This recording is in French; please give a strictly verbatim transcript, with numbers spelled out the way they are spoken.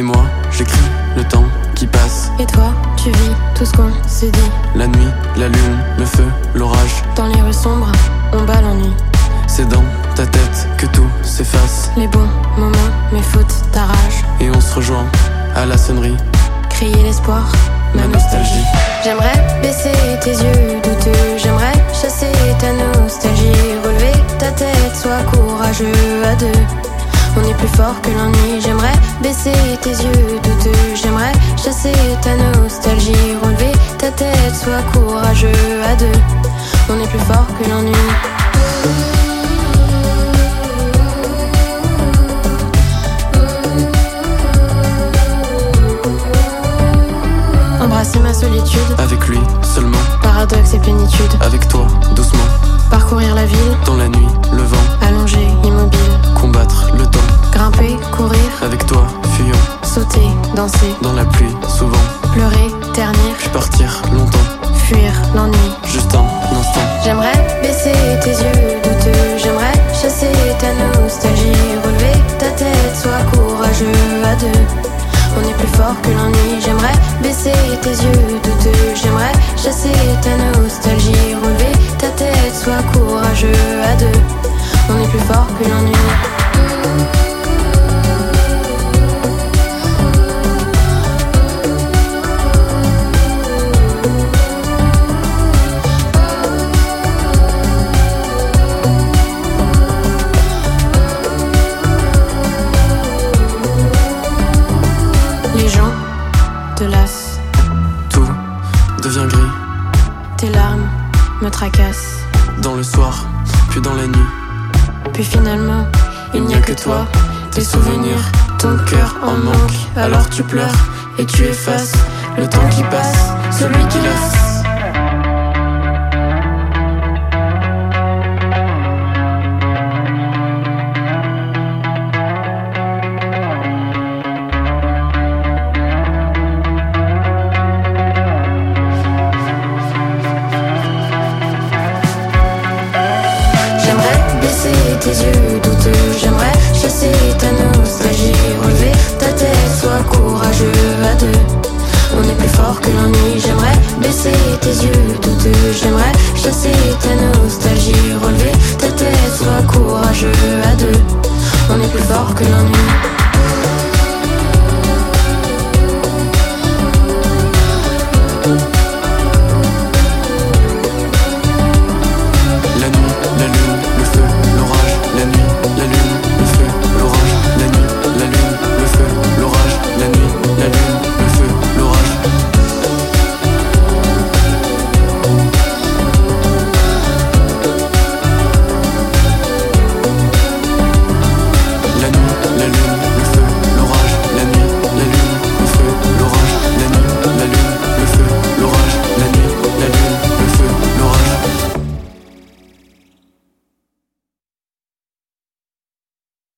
Et moi, j'écris le temps qui passe. Et toi, tu vis tout ce qu'on s'est dit. La nuit, la lune, le feu, l'orage. Dans les rues sombres, on bat l'ennui. C'est dans ta tête que tout s'efface. Les bons moments, mes fautes, ta rage. Et on se rejoint à la sonnerie. Crier l'espoir, ma nostalgie. J'aimerais baisser tes yeux douteux. J'aimerais chasser ta nostalgie. Relever ta tête, sois courageux à deux. On est plus fort que l'ennui. J'aimerais baisser tes yeux douteux. J'aimerais chasser ta nostalgie. Relever ta tête, sois courageux à deux. On est plus fort que l'ennui. Embrasser ma solitude. Avec lui seulement. Paradoxe et plénitude. Avec toi, doucement. Parcourir la ville. Dans la nuit, le vent. Allongé, immobile. Combattre le temps. Grimper, courir. Avec toi, fuyant. Sauter, danser. Dans la pluie, souvent. Pleurer, ternir. Puis partir longtemps. Fuir l'ennui. Juste un instant. J'aimerais baisser tes yeux douteux. J'aimerais chasser ta nostalgie. Relever ta tête, sois courageux à deux. On est plus fort que l'ennui. J'aimerais baisser tes yeux douteux. J'aimerais chasser ta nostalgie. Relever ta tête, sois courageux à deux. On est plus fort que l'ennui. Les gens te lassent. Tout devient gris. Tes larmes me tracassent. Dans le soir, puis dans la nuit. Puis finalement, il n'y a que toi, tes souvenirs, ton cœur en manque. Alors tu pleures et tu effaces le temps qui passe, celui qui lasse. Tes yeux douteux, j'aimerais chasser ta nostalgie. Relever ta tête, sois courageux à deux. On est plus fort que l'ennui. J'aimerais baisser tes yeux douteux. J'aimerais chasser